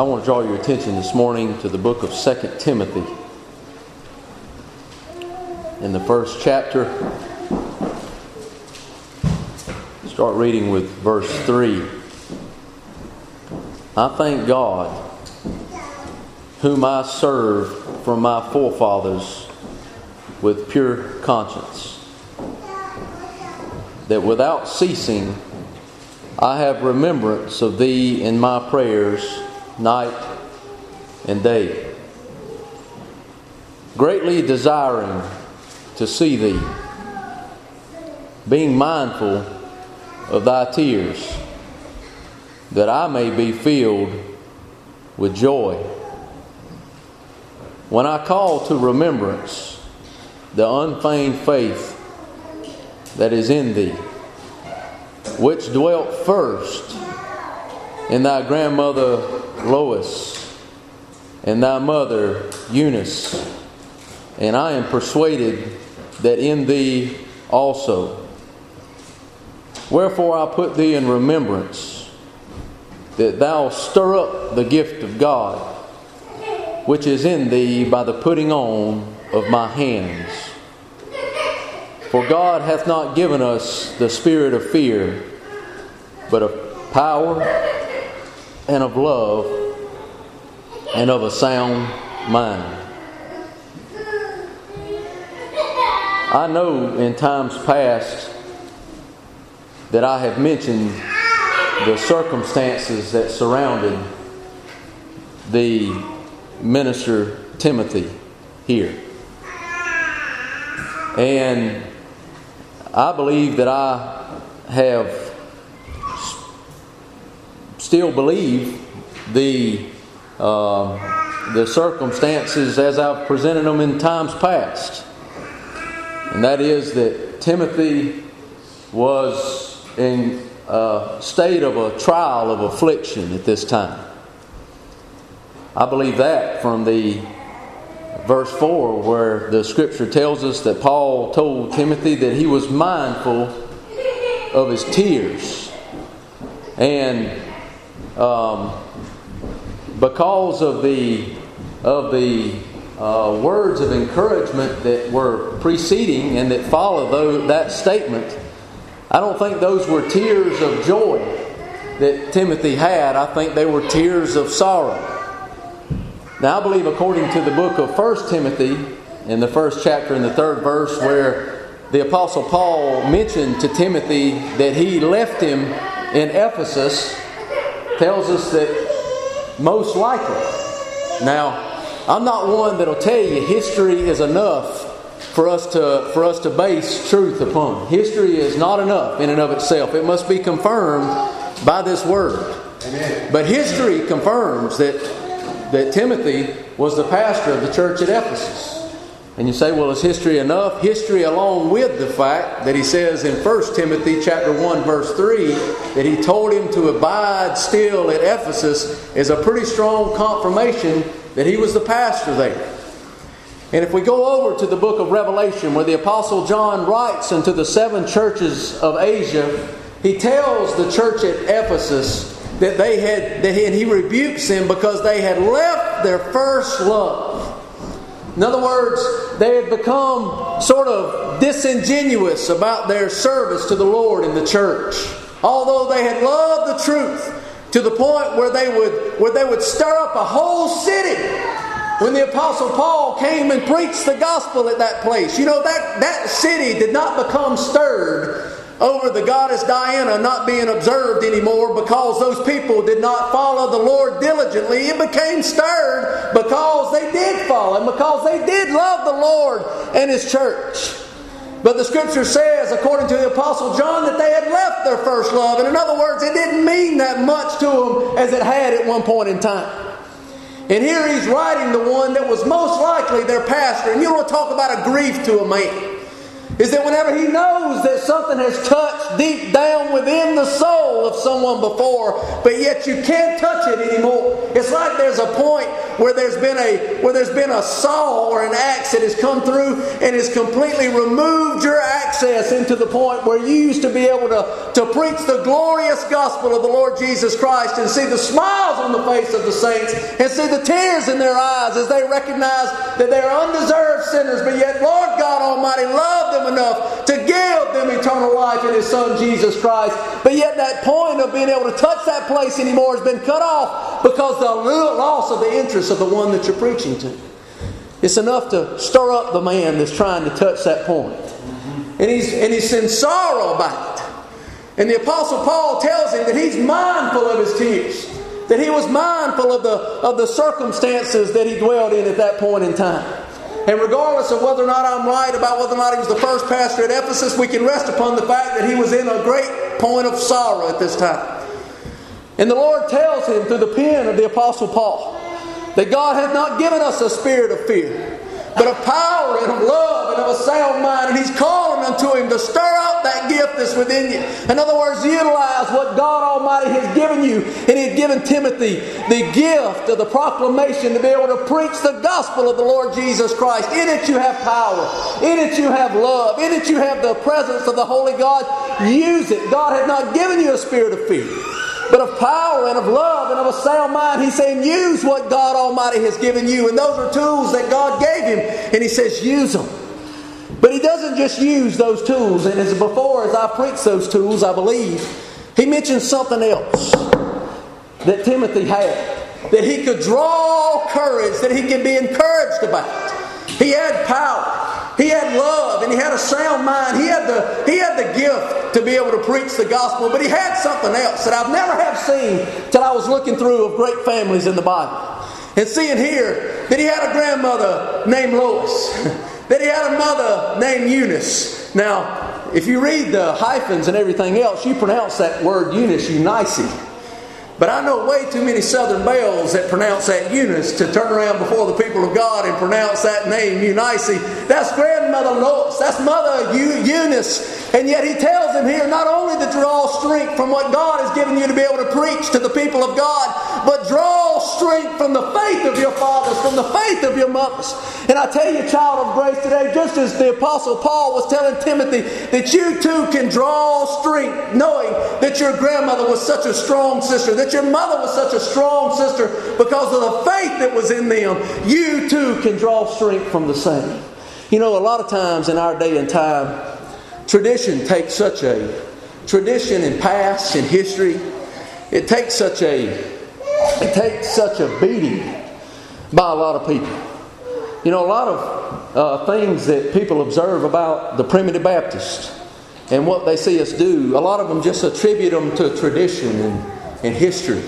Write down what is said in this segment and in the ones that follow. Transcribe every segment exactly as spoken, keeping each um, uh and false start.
want to draw your attention this morning to the book of Second Timothy. In the first chapter, start reading with verse three. I thank God, whom I serve from my forefathers with pure conscience, that without ceasing I have remembrance of thee in my prayers night and day, greatly desiring to see thee, being mindful of thy tears, that I may be filled with joy. When I call to remembrance the unfeigned faith that is in thee, which dwelt first in thy grandmother Lois and thy mother Eunice, and I am persuaded that in thee also. Wherefore I put thee in remembrance, that thou stir up the gift of God, which is in thee by the putting on of my hands. For God hath not given us the spirit of fear, but of power and of love and of a sound mind. I know in times past that I have mentioned the circumstances that surrounded the minister Timothy here. And I believe that I have still believe the uh, the circumstances as I've presented them in times past. And that is that Timothy was in a state of a trial of affliction at this time. I believe that from the verse four, where the scripture tells us that Paul told Timothy that he was mindful of his tears. And um, because of the of the uh, words of encouragement that were preceding and that followed those, that statement, I don't think those were tears of joy that Timothy had. I think they were tears of sorrow. Now I believe, according to the book of First Timothy, in the first chapter in the third verse, where the Apostle Paul mentioned to Timothy that he left him in Ephesus, tells us that most likely. Now, I'm not one that'll tell you history is enough for us to for us to base truth upon. History is not enough in and of itself. It must be confirmed by this word. Amen. But history confirms that that Timothy was the pastor of the church at Ephesus. And you say, well, is history enough? History, along with the fact that he says in First Timothy chapter one verse three that he told him to abide still at Ephesus, is a pretty strong confirmation that he was the pastor there. And if we go over to the book of Revelation, where the Apostle John writes unto the seven churches of Asia, he tells the church at Ephesus that they had, that he, and he rebukes them because they had left their first love. In other words, they had become sort of disingenuous about their service to the Lord in the church. Although they had loved the truth to the point where they would where they would stir up a whole city. When the Apostle Paul came and preached the gospel at that place, you know, that, that city did not become stirred over the goddess Diana not being observed anymore because those people did not follow the Lord diligently. It became stirred because they did follow Him, because they did love the Lord and His church. But the Scripture says, according to the Apostle John, that they had left their first love. And in other words, it didn't mean that much to them as it had at one point in time. And here he's writing the one that was most likely their pastor. And you want to talk about a grief to a man. is that whenever he knows that something has touched deep down within the soul of someone before, but yet you can't touch it anymore. It's like there's a point where there's been a where there's been a saw or an axe that has come through and has completely removed your access into the point where you used to be able to, to preach the glorious gospel of the Lord Jesus Christ and see the smiles on the face of the saints and see the tears in their eyes as they recognize that they are undeserved sinners, but yet Lord God Almighty loved them enough to give them eternal life in His Son Jesus Christ. But yet that point of being able to touch that place anymore has been cut off because of the loss of the interest of the one that you're preaching to. It's enough to stir up the man that's trying to touch that point. And he's, and he's in sorrow about it. And the Apostle Paul tells him that he's mindful of his tears. That he was mindful of the, of the circumstances that he dwelled in at that point in time. And regardless of whether or not I'm right about whether or not he was the first pastor at Ephesus, we can rest upon the fact that he was in a great point of sorrow at this time. And the Lord tells him through the pen of the Apostle Paul that God hath not given us a spirit of fear, but of power and of love and of a sound mind. And He's calling unto him to stir up that gift that's within you. In other words, utilize what God Almighty has given you. And He had given Timothy the gift of the proclamation to be able to preach the gospel of the Lord Jesus Christ. In it you have power. In it you have love. In it you have the presence of the Holy God. Use it. God has not given you a spirit of fear, but of power and of love and of a sound mind. He's saying use what God Almighty has given you. And those are tools that God gave him. And He says use them. But He doesn't just use those tools. And as before, as I preach those tools, I believe, He mentions something else that Timothy had. That he could draw courage, that he could be encouraged about. He had power. He had love, and he had a sound mind. He had the he had the gift to be able to preach the gospel, but he had something else that I've never have seen till I was looking through of great families in the Bible. And seeing here that he had a grandmother named Lois, that he had a mother named Eunice. Now, if you read the hyphens and everything else, you pronounce that word Eunice, Eunice. But I know way too many Southern belles that pronounce that Eunice to turn around before the people of God and pronounce that name, Eunice. That's grandmother Lois. That's mother Eunice. And yet he tells them here not only to draw strength from what God has given you to be able to preach to the people of God, but draw strength from the faith of your fathers, from the faith of your mothers. And I tell you, child of grace, today, just as the Apostle Paul was telling Timothy that you too can draw strength, knowing that your grandmother was such a strong sister, that your mother was such a strong sister because of the faith that was in them, you too can draw strength from the same. You know, a lot of times in our day and time, tradition takes such a tradition in past and history. It takes such a it takes such a beating by a lot of people. You know, a lot of uh, things that people observe about the primitive Baptist and what they see us do, a lot of them just attribute them to tradition and, and history.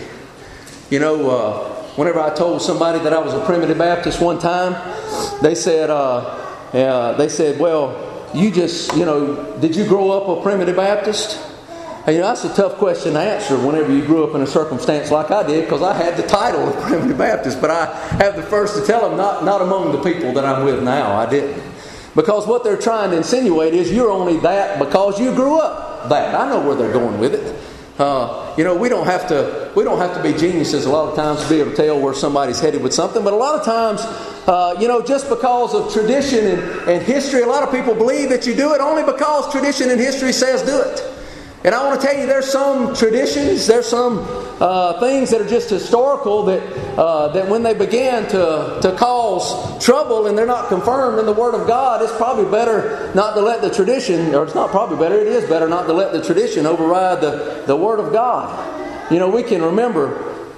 You know, uh, whenever I told somebody that I was a primitive Baptist one time, they said, uh, uh, they said, well, you just, you know, did you grow up a primitive Baptist? And, you know, that's a tough question to answer whenever you grew up in a circumstance like I did, because I had the title of primitive Baptist, but I have the first to tell them, not, not among the people that I'm with now, I didn't. Because what they're trying to insinuate is you're only that because you grew up that. I know where they're going with it. Uh, you know, we don't have to we don't have to be geniuses a lot of times to be able to tell where somebody's headed with something. But a lot of times, uh, you know, just because of tradition and, and history, a lot of people believe that you do it only because tradition and history says do it. And I want to tell you, there's some traditions, there's some uh, things that are just historical that uh, that when they begin to, to cause trouble and they're not confirmed in the Word of God, it's probably better not to let the tradition, or it's not probably better, it is better not to let the tradition override the, the Word of God. You know, we can remember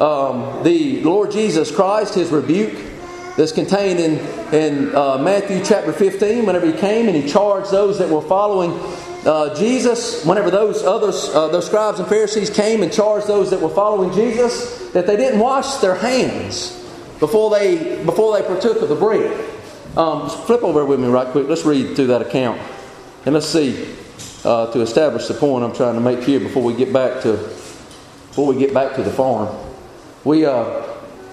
um, the Lord Jesus Christ, His rebuke that's contained in, in uh, Matthew chapter fifteen, whenever He came and He charged those that were following Uh, Jesus, whenever those others, uh, those scribes and Pharisees came and charged those that were following Jesus that they didn't wash their hands before they before they partook of the bread. Um, flip over with me right quick. Let's read through that account and let's see uh, to establish the point I'm trying to make here before we get back to before we get back to the farm. We uh,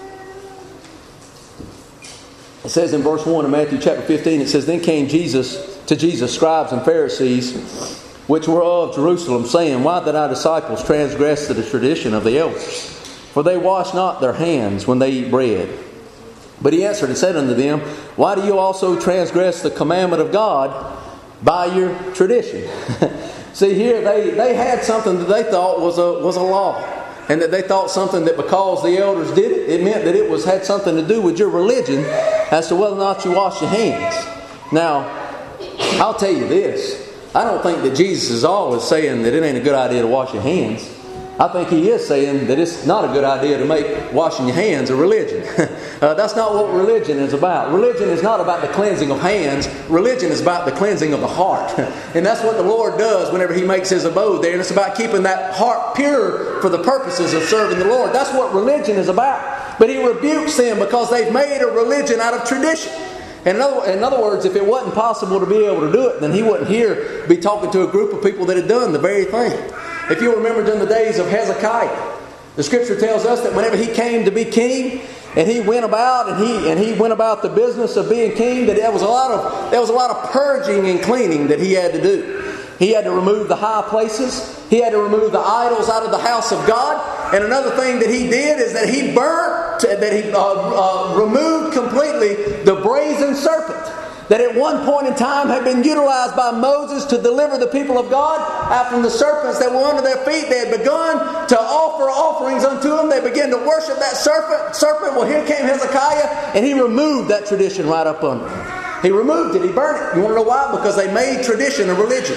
it says in verse one of Matthew chapter fifteen. It says, "Then came Jesus to Jesus scribes and Pharisees, which were of Jerusalem, saying, Why did our disciples transgress the tradition of the elders? For they wash not their hands when they eat bread. But he answered and said unto them, Why do you also transgress the commandment of God by your tradition? See, here they, they had something that they thought was a was a law. And that they thought something that because the elders did it, it meant that it was had something to do with your religion as to whether or not you wash your hands. Now, I'll tell you this. I don't think that Jesus is always saying that it ain't a good idea to wash your hands. I think He is saying that it's not a good idea to make washing your hands a religion. uh, that's not what religion is about. Religion is not about the cleansing of hands. Religion is about the cleansing of the heart. And that's what the Lord does whenever He makes His abode there. And it's about keeping that heart pure for the purposes of serving the Lord. That's what religion is about. But He rebukes them because they've made a religion out of tradition. And in other, in other words, if it wasn't possible to be able to do it, then He wouldn't here be talking to a group of people that had done the very thing. If you'll remember during the days of Hezekiah, the Scripture tells us that whenever he came to be king, and he went about and he and he went about the business of being king, that there was a lot of there was a lot of purging and cleaning that he had to do. He had to remove the high places. He had to remove the idols out of the house of God. And another thing that he did is that he burnt, that he uh, uh, removed completely the brazen serpent that at one point in time had been utilized by Moses to deliver the people of God out from the serpents that were under their feet. They had begun to offer offerings unto them. They began to worship that serpent. Serpent. Well, here came Hezekiah, and he removed that tradition right up under him. He removed it. He burned it. You want to know why? Because they made tradition a religion.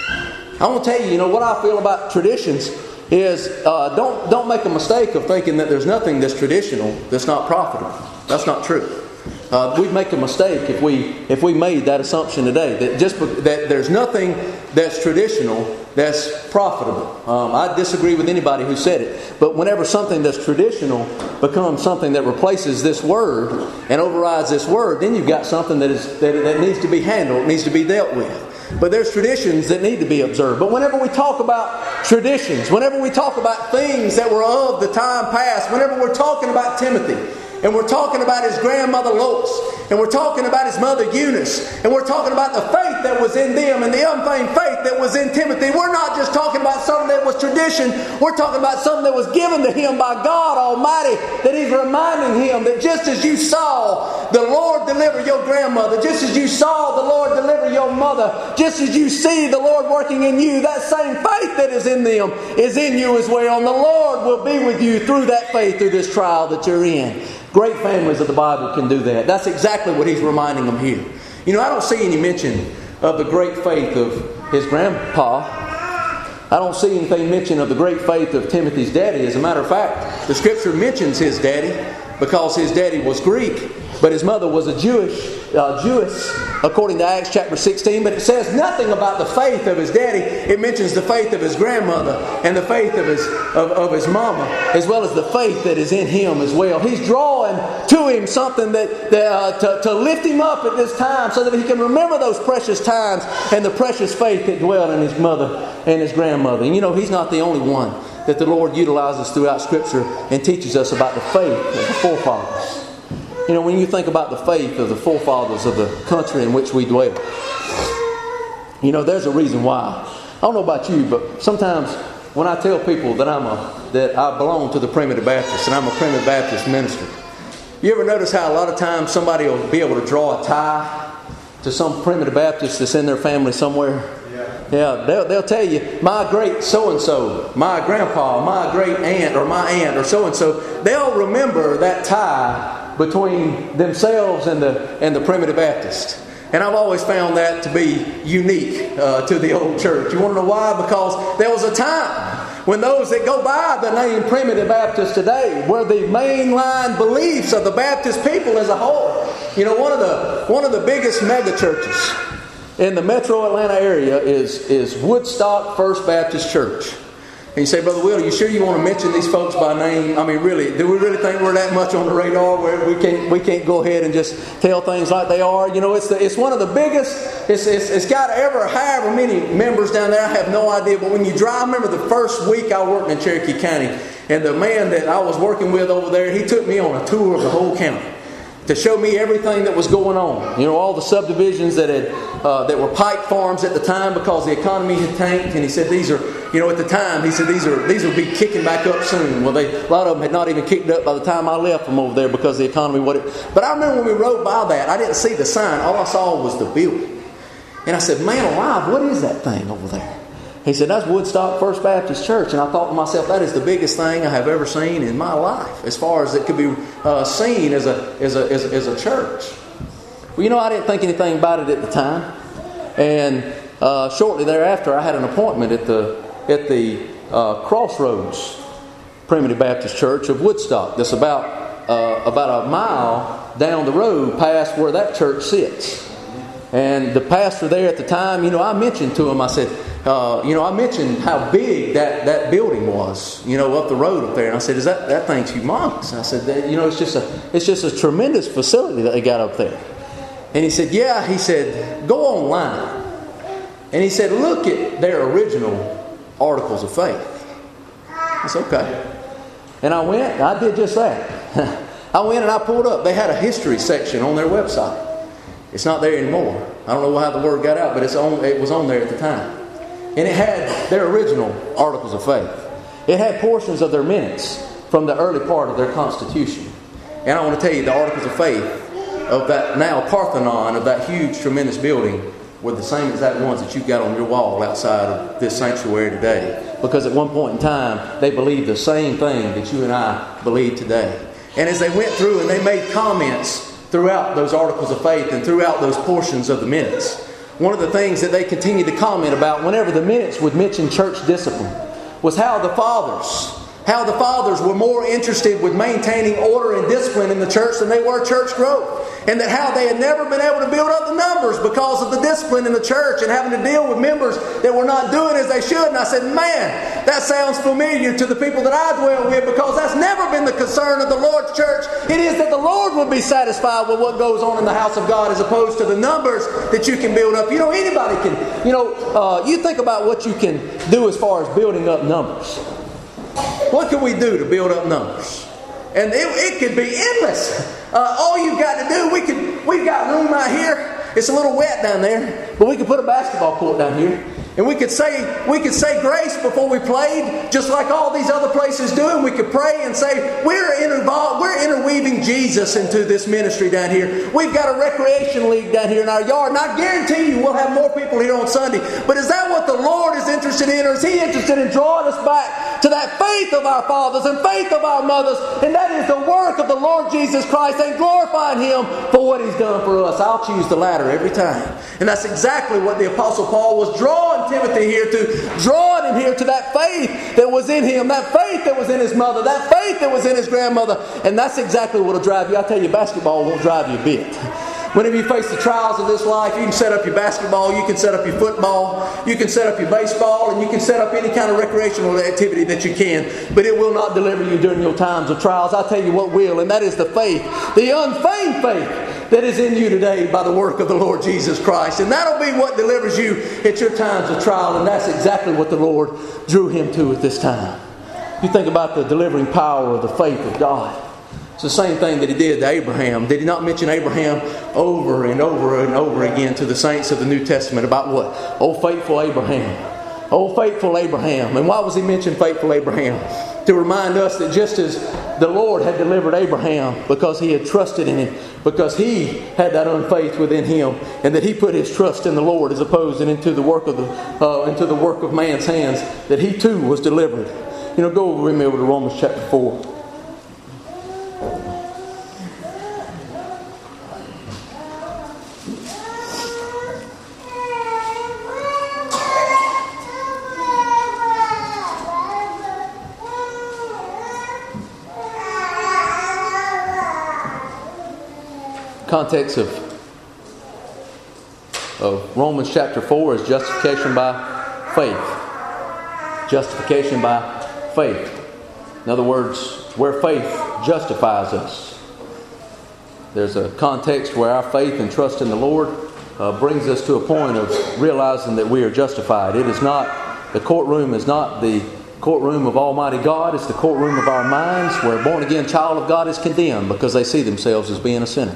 I want to tell you, you know, what I feel about traditions is uh, don't don't make a mistake of thinking that there's nothing that's traditional that's not profitable. That's not true. Uh, we'd make a mistake if we if we made that assumption today that just that there's nothing that's traditional that's profitable. Um, I disagree with anybody who said it. But whenever something that's traditional becomes something that replaces this word and overrides this word, then you've got something that is that, that needs to be handled, needs to be dealt with. But there's traditions that need to be observed. But whenever we talk about traditions, whenever we talk about things that were of the time past, whenever we're talking about Timothy, and we're talking about his grandmother Lois, and we're talking about his mother Eunice, and we're talking about the faith that was in them and the unfeigned faith that was in Timothy. We're not just talking about something that was tradition. We're talking about something that was given to him by God Almighty, that He's reminding him that just as you saw the Lord deliver your grandmother, just as you saw the Lord deliver your mother, just as you see the Lord working in you, that same faith that is in them is in you as well. And the Lord will be with you through that faith, through this trial that you're in. Great families of the Bible can do that. That's exactly what he's reminding them here. You know, I don't see any mention of the great faith of his grandpa. I don't see anything mentioned of the great faith of Timothy's daddy. As a matter of fact, the Scripture mentions his daddy because his daddy was Greek, but his mother was a Jewish, uh, Jewess, according to Acts chapter sixteen. But it says nothing about the faith of his daddy. It mentions the faith of his grandmother and the faith of his of, of his mama, as well as the faith that is in him as well. He's drawing to him something that, that uh, to, to lift him up at this time, so that he can remember those precious times and the precious faith that dwelled in his mother and his grandmother. And you know, he's not the only one that the Lord utilizes throughout Scripture and teaches us about the faith of the forefathers. You know, when you think about the faith of the forefathers of the country in which we dwell, you know, there's a reason why. I don't know about you, but sometimes when I tell people that I'm a that I belong to the Primitive Baptist and I'm a Primitive Baptist minister, you ever notice how a lot of times somebody will be able to draw a tie to some Primitive Baptist that's in their family somewhere? Yeah, they'll, they'll tell you, my great so-and-so, my grandpa, my great aunt, or my aunt, or so-and-so. They'll remember that tie between themselves and the and the Primitive Baptist. And I've always found that to be unique uh, to the old church. You want to know why? Because there was a time when those that go by the name Primitive Baptist today were the mainline beliefs of the Baptist people as a whole. You know, one of the one of the biggest mega churches in the metro Atlanta area is, is Woodstock First Baptist Church. And you say, Brother Will, are you sure you want to mention these folks by name? I mean, really, do we really think we're that much on the radar where we can't we can't go ahead and just tell things like they are? You know, it's the, it's one of the biggest. It's, it's it's got ever however many members down there. I have no idea. But when you drive, I remember the first week I worked in Cherokee County, and the man that I was working with over there, he took me on a tour of the whole county. to show me everything that was going on. You know, all the subdivisions that had uh, that were pipe farms at the time because the economy had tanked. And he said these are, you know, at the time he said these are these will be kicking back up soon. Well, they a lot of them had not even kicked up by the time I left from over there because the economy what it. But I remember when we rode by that, I didn't see the sign. All I saw was the building. And I said, man alive, what is that thing over there? He said, that's Woodstock First Baptist Church. And I thought to myself, that is the biggest thing I have ever seen in my life as far as it could be uh, seen as a, as, a, as, a, as a church. Well, you know, I didn't think anything about it at the time. And uh, shortly thereafter, I had an appointment at the, at the uh, Crossroads Primitive Baptist Church of Woodstock. That's about, uh, about a mile down the road past where that church sits. And the pastor there at the time, you know, I mentioned to him, I said, uh, you know, I mentioned how big that, that building was, you know, up the road up there. And I said, is that, that thing's humongous. And I said, that, you know, it's just a it's just a tremendous facility that they got up there. And he said, yeah, he said, go online. And he said, look at their original articles of faith. I said, okay. And I went, and I did just that. I went and I pulled up. They had a history section on their website. It's not there anymore. I don't know how the word got out, but it's on, it was on there at the time. And it had their original articles of faith. It had portions of their minutes from the early part of their Constitution. And I want to tell you, the articles of faith of that now Parthenon, of that huge, tremendous building, were the same exact ones that you've got on your wall outside of this sanctuary today. Because at one point in time, they believed the same thing that you and I believe today. And as they went through and they made comments throughout those articles of faith and throughout those portions of the minutes, one of the things that they continued to comment about whenever the minutes would mention church discipline was how the fathers, how the fathers were more interested with maintaining order and discipline in the church than they were church growth. And that how they had never been able to build up the numbers because of the discipline in the church and having to deal with members that were not doing as they should. And I said, man, that sounds familiar to the people that I dwell with, because that's never been the concern of the Lord's church. It is that the Lord would be satisfied with what goes on in the house of God as opposed to the numbers that you can build up. You know, anybody can, you know, uh, you think about what you can do as far as building up numbers. What can we do to build up numbers? And it, it could be endless. Uh, all you've got to do, we could, we've got room right here. It's a little wet down there, but we could put a basketball court down here. And we could say we could say grace before we played, just like all these other places do. And we could pray and say, we're involved, we're interweaving Jesus into this ministry down here. We've got a recreation league down here in our yard. And I guarantee you we'll have more people here on Sunday. But is that what the Lord is interested in? Or is He interested in drawing us back to that faith of our fathers and faith of our mothers? And that is the work of the Lord Jesus Christ and glorifying Him for what He's done for us. I'll choose the latter every time. And that's exactly what the Apostle Paul was drawing Timothy here to, drawing him here to that faith that was in him, that faith that was in his mother, that faith that was in his grandmother. And that's exactly what will drive you. I tell you, basketball won't drive you a bit. Whenever you face the trials of this life, you can set up your basketball, you can set up your football, you can set up your baseball, and you can set up any kind of recreational activity that you can. But it will not deliver you during your times of trials. I'll tell you what will, and that is the faith, the unfeigned faith that is in you today by the work of the Lord Jesus Christ. And that'll be what delivers you at your times of trial. And that's exactly what the Lord drew him to at this time. You think about the delivering power of the faith of God. It's the same thing that He did to Abraham. Did He not mention Abraham over and over and over again to the saints of the New Testament about what? Oh, faithful Abraham. Oh, faithful Abraham. And why was He mentioned faithful Abraham? To remind us that just as the Lord had delivered Abraham because he had trusted in Him, because he had that unfaith within him, and that he put his trust in the Lord as opposed and into the work of the uh, into the work of man's hands, that he too was delivered. You know, go with me over to Romans chapter four. Context of, of Romans chapter four is justification by faith. Justification by faith. In other words, where faith justifies us. There's a context where our faith and trust in the Lord uh, brings us to a point of realizing that we are justified. It is not, the courtroom is not the courtroom of Almighty God. It's the courtroom of our minds where a born-again child of God is condemned because they see themselves as being a sinner.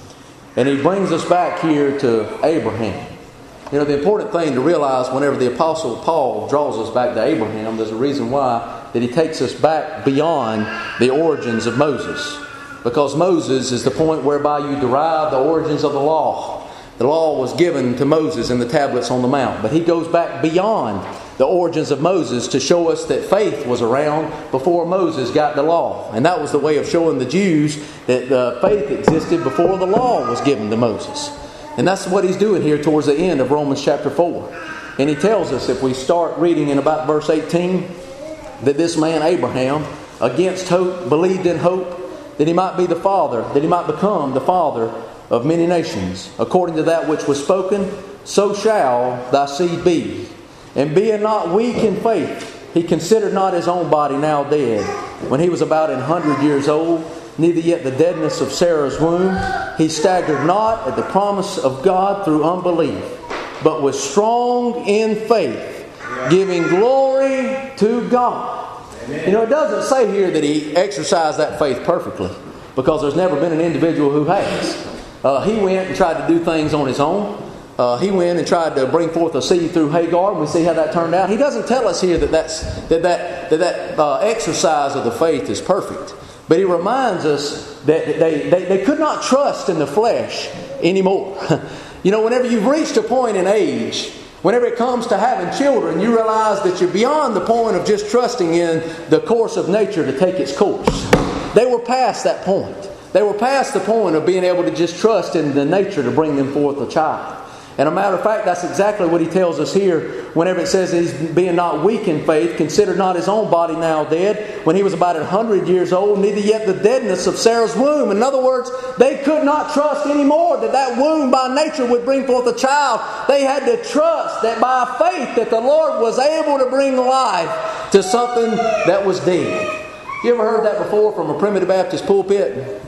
And he brings us back here to Abraham. You know, the important thing to realize whenever the Apostle Paul draws us back to Abraham, there's a reason why, that he takes us back beyond the origins of Moses. Because Moses is the point whereby you derive the origins of the law. The law was given to Moses in the tablets on the mount. But he goes back beyond the origins of Moses to show us that faith was around before Moses got the law. And that was the way of showing the Jews that uh, faith existed before the law was given to Moses. And that's what he's doing here towards the end of Romans chapter four. And he tells us, if we start reading in about verse eighteen, that this man Abraham, against hope, believed in hope, that he might be the father, that he might become the father of many nations. According to that which was spoken, so shall thy seed be. And being not weak in faith, he considered not his own body now dead, when he was about an hundred years old, neither yet the deadness of Sarah's womb. He staggered not at the promise of God through unbelief, but was strong in faith, giving glory to God. Amen. You know, it doesn't say here that he exercised that faith perfectly, because there's never been an individual who has. Uh, he went and tried to do things on his own. Uh, he went and tried to bring forth a seed through Hagar, and we see how that turned out. He doesn't tell us here that that's, that that, that, that uh, exercise of the faith is perfect. But he reminds us that they, they, they could not trust in the flesh anymore. You know, whenever you've reached a point in age, whenever it comes to having children, you realize that you're beyond the point of just trusting in the course of nature to take its course. They were past that point. They were past the point of being able to just trust in the nature to bring them forth a child. And a matter of fact, that's exactly what he tells us here whenever it says he's being not weak in faith, considered not his own body now dead, when he was about a hundred years old, neither yet the deadness of Sarah's womb. In other words, they could not trust anymore that that womb by nature would bring forth a child. They had to trust that by faith that the Lord was able to bring life to something that was dead. You ever heard that before from a primitive Baptist pulpit?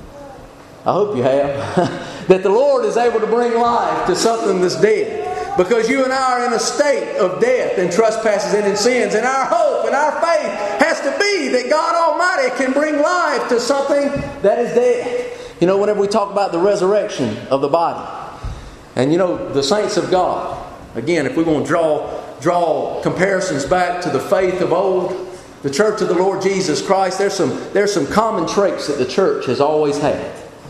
I hope you have. That the Lord is able to bring life to something that's dead. Because you and I are in a state of death and trespasses and in sins. And our hope and our faith has to be that God Almighty can bring life to something that is dead. You know, whenever we talk about the resurrection of the body. And you know, the saints of God. Again, if we want to draw, draw comparisons back to the faith of old, the church of the Lord Jesus Christ, there's some, there's some common traits that the church has always had.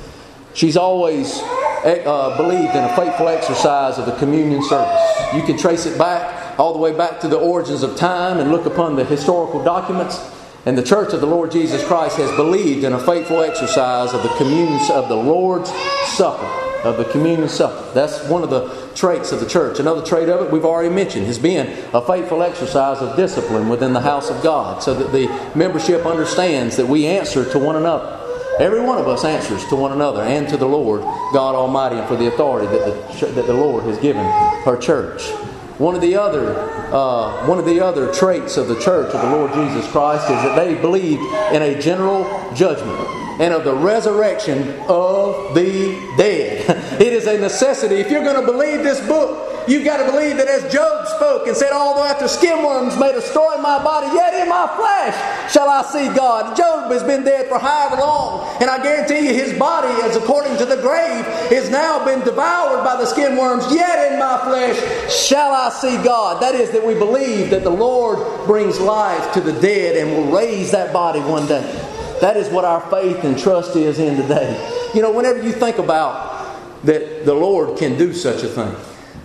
She's always uh, believed in a faithful exercise of the communion service. You can trace it back, all the way back to the origins of time and look upon the historical documents. And the church of the Lord Jesus Christ has believed in a faithful exercise of the communion of the Lord's Supper. Of the communion supper. That's one of the traits of the church. Another trait of it we've already mentioned has been a faithful exercise of discipline within the house of God, so that the membership understands that we answer to one another. Every one of us answers to one another and to the Lord God Almighty, and for the authority that the, that the Lord has given her church. One of the other uh, one of the other traits of the church of the Lord Jesus Christ is that they believed in a general judgment and of the resurrection of the dead. It is a necessity. If you're going to believe this book, you've got to believe that as Job spoke and said, although after skin worms may destroy my body, yet in my flesh shall I see God. Job has been dead for however long, and I guarantee you his body, as according to the grave, has now been devoured by the skin worms, yet in my flesh shall I see God. That is, that we believe that the Lord brings life to the dead and will raise that body one day. That is what our faith and trust is in today. You know, whenever you think about that the Lord can do such a thing,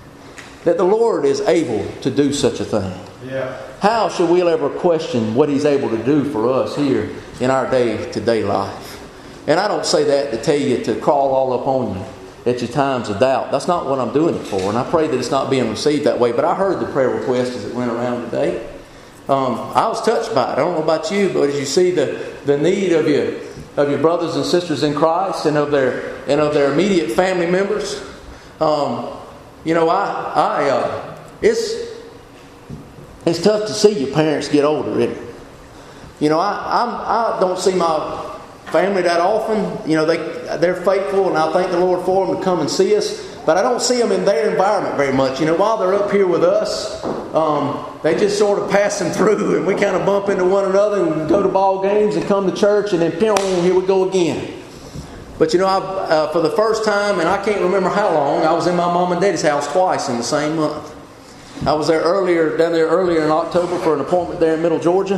that the Lord is able to do such a thing, yeah. How should we ever question what He's able to do for us here in our day-to-day life? And I don't say that to tell you to crawl all up on you at your times of doubt. That's not what I'm doing it for. And I pray that it's not being received that way. But I heard the prayer request as it went around today. Um, I was touched by it. I don't know about you, but as you see the, the need of your of your brothers and sisters in Christ and of their and of their immediate family members, um, you know, I I uh, it's it's tough to see your parents get older, isn't it? You know, I I'm, I don't see my family that often. You know, they they're faithful, and I thank the Lord for them to come and see us. but I don't see them in their environment very much. You know, while they're up here with us, um, they just sort of passing through, and we kind of bump into one another and go to ball games and come to church, and then pew, here we go again. But you know, I, uh, for the first time, and I can't remember how long, I was in my mom and daddy's house twice in the same month. I was there earlier, down there earlier in October for an appointment there in Middle Georgia,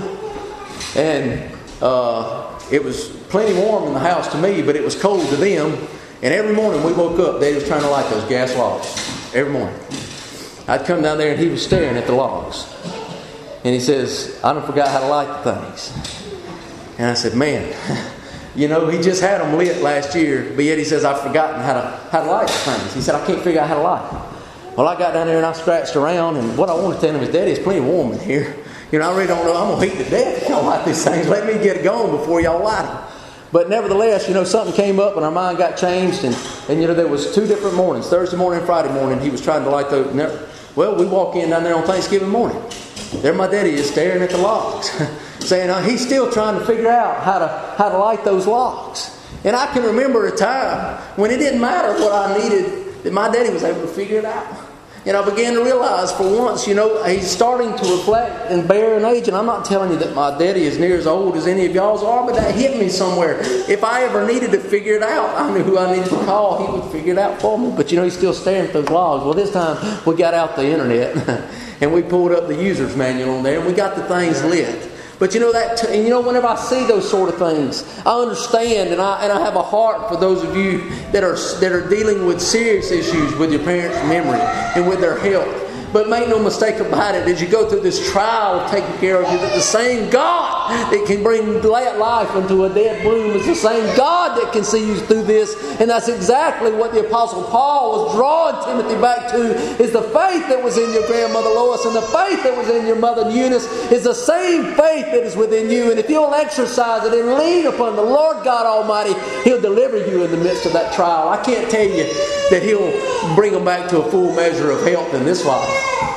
and uh, it was plenty warm in the house to me, but it was cold to them. And every morning we woke up, Daddy was trying to light those gas logs. Every morning. I'd come down there and he was staring at the logs. And he says, I done forgot how to light the things. And I said, man, you know, he just had them lit last year, but yet he says, I've forgotten how to, how to light the things. He said, I can't figure out how to light them. Well, I got down there and I scratched around, and what I want to tell him is, Daddy, it's plenty warm in here. You know, I really don't know. I'm going to heat to death if y'all light these things. Let me get it going before y'all light them. But nevertheless, you know, something came up and our mind got changed. And, and you know, there was two different mornings, Thursday morning and Friday morning. He was trying to light those. Well, we walk in down there on Thanksgiving morning. There my daddy is staring at the logs. Saying uh, he's still trying to figure out how to how to light those logs. And I can remember a time when it didn't matter what I needed, that my daddy was able to figure it out. And I began to realize for once, you know, he's starting to reflect and bear an age. And I'm not telling you that my daddy is near as old as any of y'all's are, but that hit me somewhere. If I ever needed to figure it out, I knew who I needed to call. He would figure it out for me. But, you know, he's still staring at those logs. Well, this time we got out the internet and we pulled up the user's manual on there and we got the things lit. But you know that, t- and you know, whenever I see those sort of things, I understand, and I and I have a heart for those of you that are that are dealing with serious issues with your parents' memory and with their health. But make no mistake about it, as you go through this trial of taking care of you, that the same God that can bring life into a dead bloom is the same God that can see you through this. And that's exactly what the Apostle Paul was drawing Timothy back to, is the faith that was in your grandmother Lois and the faith that was in your mother Eunice is the same faith that is within you. And if you'll exercise it and lean upon the Lord God Almighty, He'll deliver you in the midst of that trial. I can't tell you that He'll bring them back to a full measure of health in this life.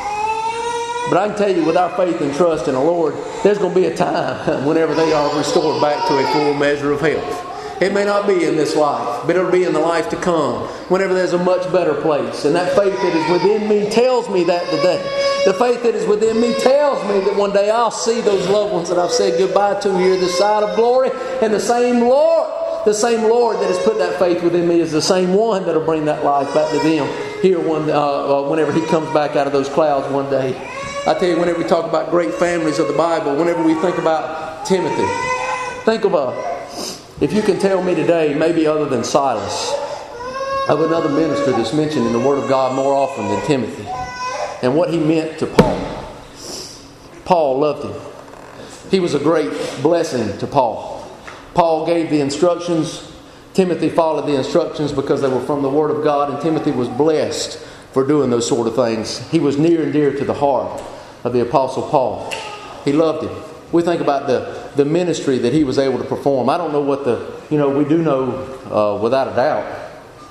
But I can tell you, with our faith and trust in the Lord, there's going to be a time whenever they are restored back to a full measure of health. It may not be in this life, but it'll be in the life to come, whenever there's a much better place. And that faith that is within me tells me that today. The faith that is within me tells me that one day I'll see those loved ones that I've said goodbye to here this side of glory. And the same Lord, the same Lord that has put that faith within me is the same one that will bring that life back to them here one, uh, uh, whenever He comes back out of those clouds one day. I tell you, whenever we talk about great families of the Bible, whenever we think about Timothy, think of a, if you can tell me today, maybe other than Silas, of another minister that's mentioned in the Word of God more often than Timothy, and what he meant to Paul. Paul loved him. He was a great blessing to Paul. Paul gave the instructions. Timothy followed the instructions because they were from the Word of God, and Timothy was blessed for doing those sort of things. He was near and dear to the heart of the Apostle Paul. He loved him. We think about the, the ministry that he was able to perform. I don't know what the, you know, we do know uh, without a doubt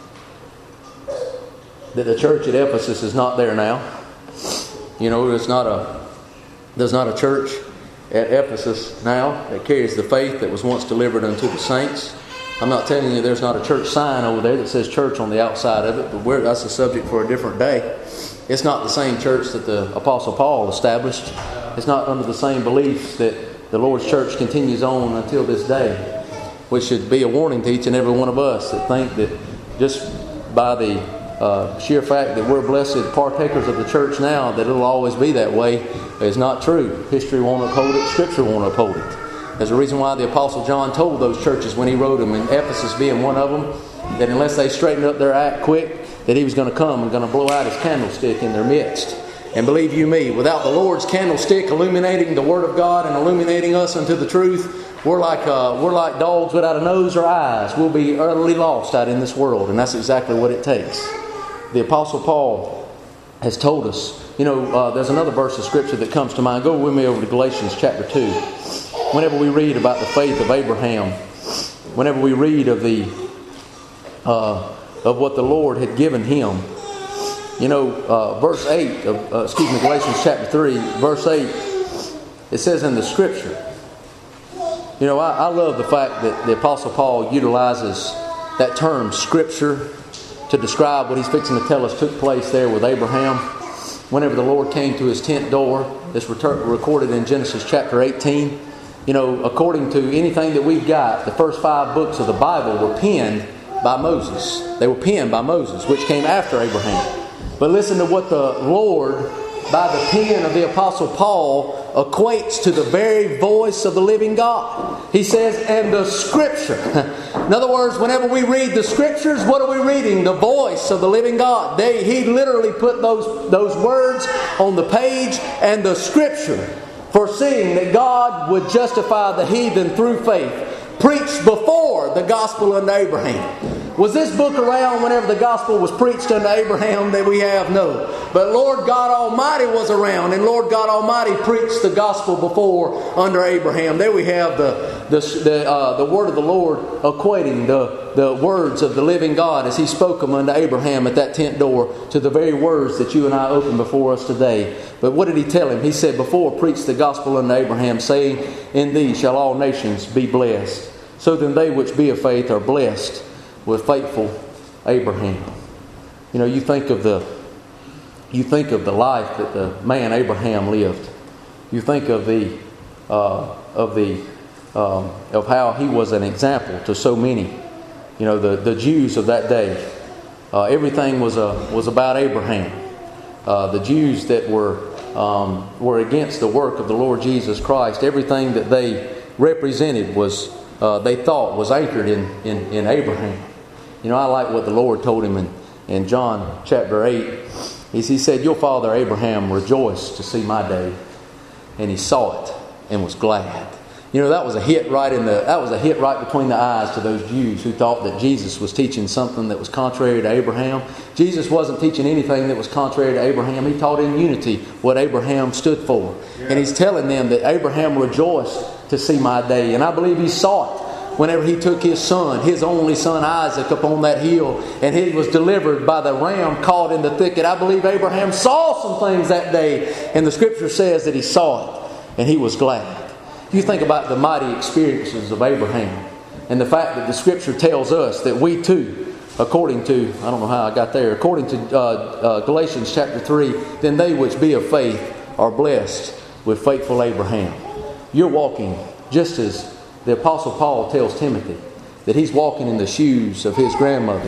that the church at Ephesus is not there now. You know, it's not a, there's not a church at Ephesus now that carries the faith that was once delivered unto the saints. I'm not telling you there's not a church sign over there that says church on the outside of it, but we're, that's a subject for a different day. It's not the same church that the Apostle Paul established. It's not under the same beliefs that the Lord's church continues on until this day, which should be a warning to each and every one of us that think that just by the uh, sheer fact that we're blessed partakers of the church now, that it'll always be that way, is not true. History won't uphold it. Scripture won't uphold it. There's a reason why the Apostle John told those churches when he wrote them, and Ephesus being one of them, that unless they straightened up their act quick, that he was going to come and going to blow out his candlestick in their midst. And believe you me, without the Lord's candlestick illuminating the Word of God and illuminating us unto the truth, we're like uh, we're like dogs without a nose or eyes. We'll be utterly lost out in this world, and that's exactly what it takes. The Apostle Paul has told us. You know, uh, there's another verse of Scripture that comes to mind. Go with me over to Galatians chapter two. Whenever we read about the faith of Abraham, whenever we read of the uh, of what the Lord had given him, you know, uh, verse eight of uh, excuse me, Galatians chapter three, verse eight, it says in the Scripture. You know, I, I love the fact that the Apostle Paul utilizes that term Scripture to describe what he's fixing to tell us took place there with Abraham. Whenever the Lord came to his tent door, that's recorded in Genesis chapter eighteen. You know, according to anything that we've got, the first five books of the Bible were penned by Moses. They were penned by Moses, which came after Abraham. But listen to what the Lord, by the pen of the Apostle Paul, equates to the very voice of the living God. He says, and the Scripture. In other words, whenever we read the Scriptures, what are we reading? The voice of the living God. They, he literally put those, those words on the page, and the Scripture, foreseeing that God would justify the heathen through faith, preached before the gospel unto Abraham. Was this book around whenever the gospel was preached unto Abraham that we have? No. But Lord God Almighty was around, and Lord God Almighty preached the gospel before under Abraham. There we have the the the, uh, the word of the Lord equating the, the words of the living God as He spoke them unto Abraham at that tent door to the very words that you and I open before us today. But what did He tell him? He said, before preach the gospel unto Abraham, saying, in thee shall all nations be blessed. So then they which be of faith are blessed with faithful Abraham. You know, you think of the you think of the life that the man Abraham lived. You think of the uh, of the um, of how he was an example to so many. You know, the, the Jews of that day. Uh, everything was a was about Abraham. Uh, the Jews that were um, were against the work of the Lord Jesus Christ. Everything that they represented was uh, they thought was anchored in, in in Abraham. You know, I like what the Lord told him in, in John chapter eight. He, he said, your father Abraham rejoiced to see my day, and he saw it and was glad. You know, that was a hit right in the that was a hit right between the eyes to those Jews who thought that Jesus was teaching something that was contrary to Abraham. Jesus wasn't teaching anything that was contrary to Abraham. He taught in unity what Abraham stood for. And He's telling them that Abraham rejoiced to see my day. And I believe he saw it whenever he took his son, his only son Isaac, up on that hill, and he was delivered by the ram caught in the thicket. I believe Abraham saw some things that day, and the Scripture says that he saw it, and he was glad. You think about the mighty experiences of Abraham, and the fact that the Scripture tells us that we too, according to, I don't know how I got there, according to uh, uh, Galatians chapter three, then they which be of faith are blessed with faithful Abraham. You're walking just as the Apostle Paul tells Timothy that he's walking in the shoes of his grandmother,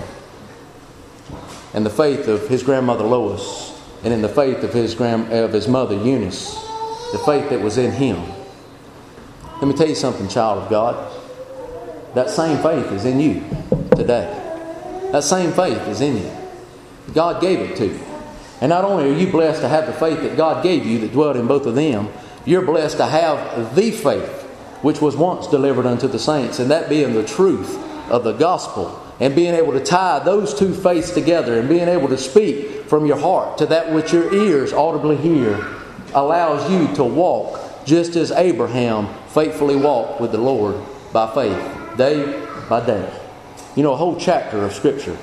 and the faith of his grandmother Lois, and in the faith of his grand of his mother Eunice, the faith that was in him. Let me tell you something, child of God. That same faith is in you today. That same faith is in you. God gave it to you. And not only are you blessed to have the faith that God gave you that dwelt in both of them, you're blessed to have the faith which was once delivered unto the saints, and that being the truth of the gospel, and being able to tie those two faiths together, and being able to speak from your heart to that which your ears audibly hear, allows you to walk just as Abraham faithfully walked with the Lord by faith, day by day. You know, a whole chapter of Scripture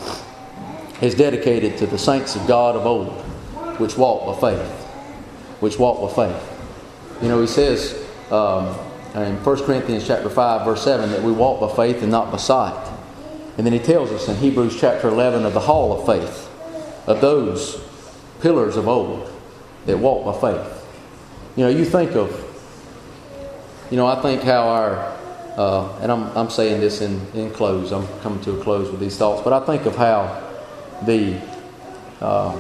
is dedicated to the saints of God of old, which walk by faith, which walk by faith. You know, he says um, in First Corinthians chapter five, verse seven, that we walk by faith and not by sight. And then he tells us in Hebrews chapter eleven of the hall of faith, of those pillars of old that walk by faith. You know, you think of, you know, I think how our, uh, and I'm I'm saying this in, in close, I'm coming to a close with these thoughts, but I think of how the, uh,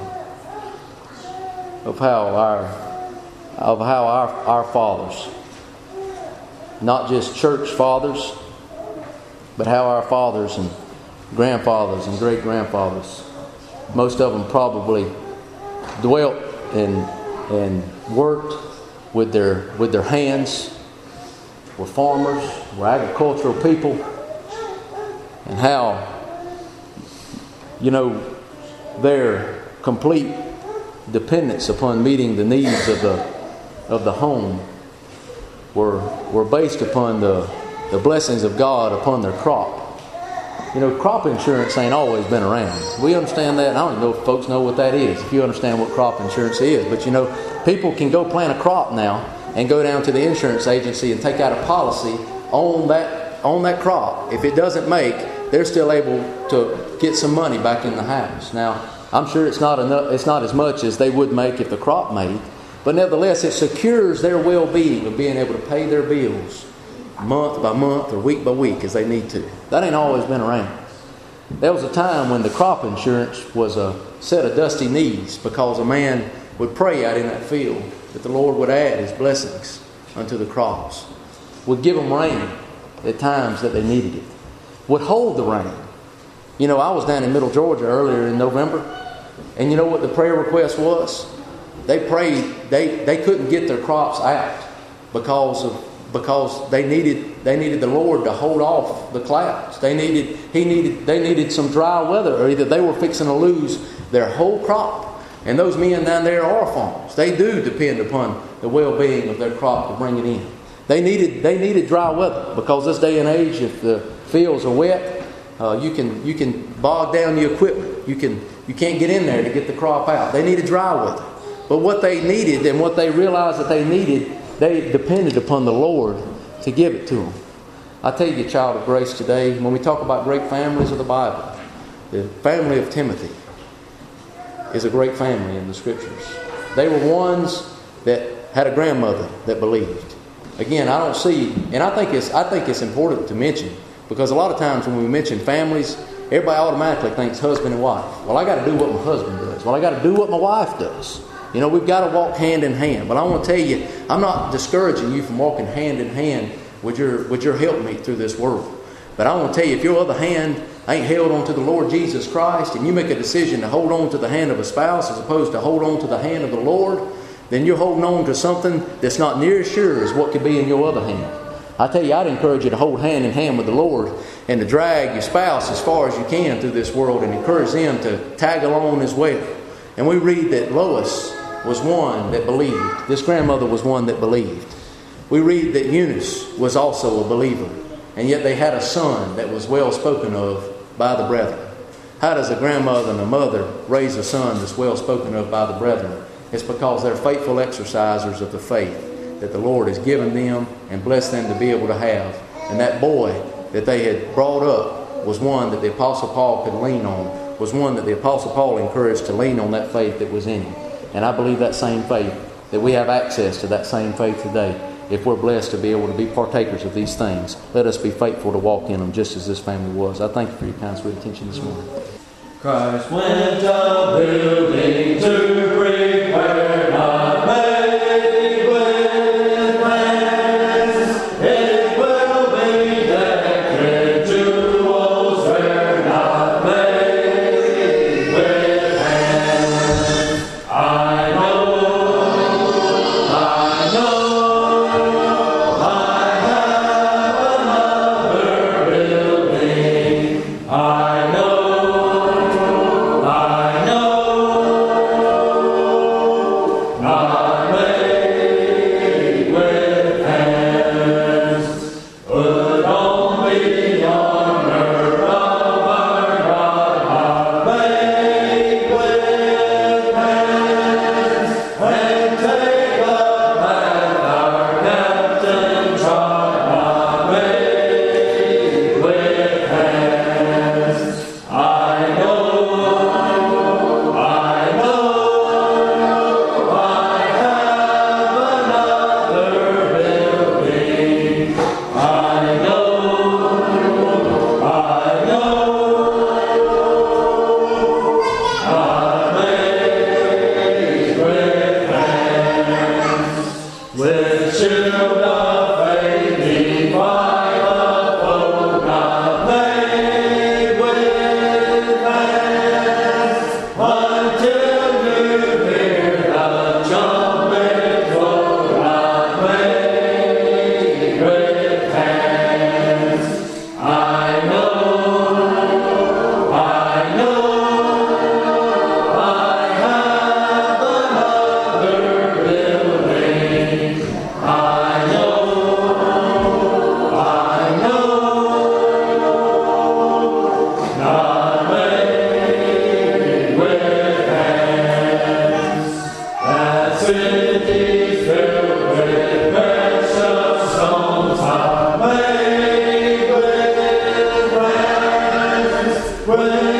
of how our, of how our, our fathers, not just church fathers, but how our fathers and grandfathers and great-grandfathers, most of them probably dwelt and and worked with their with their hands, were farmers, were agricultural people, and how, you know, their complete dependence upon meeting the needs of the of the home were were based upon the the blessings of God upon their crop. You know, crop insurance ain't always been around. We understand that. I don't even know if folks know what that is, if you understand what crop insurance is. But you know, people can go plant a crop now and go down to the insurance agency and take out a policy on that on that crop. If it doesn't make they're still able to get some money back in the house. Now, I'm sure it's not enough, it's not as much as they would make if the crop made, but nevertheless, it secures their well-being of being able to pay their bills month by month or week by week as they need to. That ain't always been around. There was a time when the crop insurance was a set of dusty knees because a man would pray out in that field that the Lord would add His blessings unto the crops, would give them rain at times that they needed it, would hold the rain. You know, I was down in Middle Georgia earlier in November, and you know what the prayer request was? They prayed, they, they couldn't get their crops out because of because they needed they needed the Lord to hold off the clouds. They needed he needed they needed some dry weather, or either they were fixing to lose their whole crop. And those men down there are farmers. They do depend upon the well-being of their crop to bring it in. They needed they needed dry weather because this day and age, if the fields are wet, uh, you can you can bog down the equipment. You can you can't get in there to get the crop out. They needed dry weather. But what they needed and what they realized that they needed, they depended upon the Lord to give it to them. I tell you, child of grace, today, when we talk about great families of the Bible, the family of Timothy is a great family in the Scriptures. They were ones that had a grandmother that believed. Again, I don't see, and I think it's I think it's important to mention, because a lot of times when we mention families, everybody automatically thinks husband and wife. Well, I got to do what my husband does. Well, I got to do what my wife does. You know, we've got to walk hand in hand. But I want to tell you, I'm not discouraging you from walking hand in hand with your with your helpmeet through this world. But I want to tell you, if your other hand ain't held on to the Lord Jesus Christ, and you make a decision to hold on to the hand of a spouse as opposed to hold on to the hand of the Lord, then you're holding on to something that's not near as sure as what could be in your other hand. I tell you, I'd encourage you to hold hand in hand with the Lord and to drag your spouse as far as you can through this world and encourage them to tag along as well. And we read that Lois was one that believed. This grandmother was one that believed. We read that Eunice was also a believer, and yet they had a son that was well spoken of by the brethren. How does a grandmother and a mother raise a son that's well spoken of by the brethren? It's because they're faithful exercisers of the faith that the Lord has given them and blessed them to be able to have. And that boy that they had brought up was one that the Apostle Paul could lean on, was one that the Apostle Paul encouraged to lean on that faith that was in him. And I believe that same faith, that we have access to that same faith today. If we're blessed to be able to be partakers of these things, let us be faithful to walk in them just as this family was. I thank you for your kind, sweet attention this morning. Christ went a building to prepare not made with hands. It will be declared to walls where not made with hands. I know, I know, I have another building. I know. When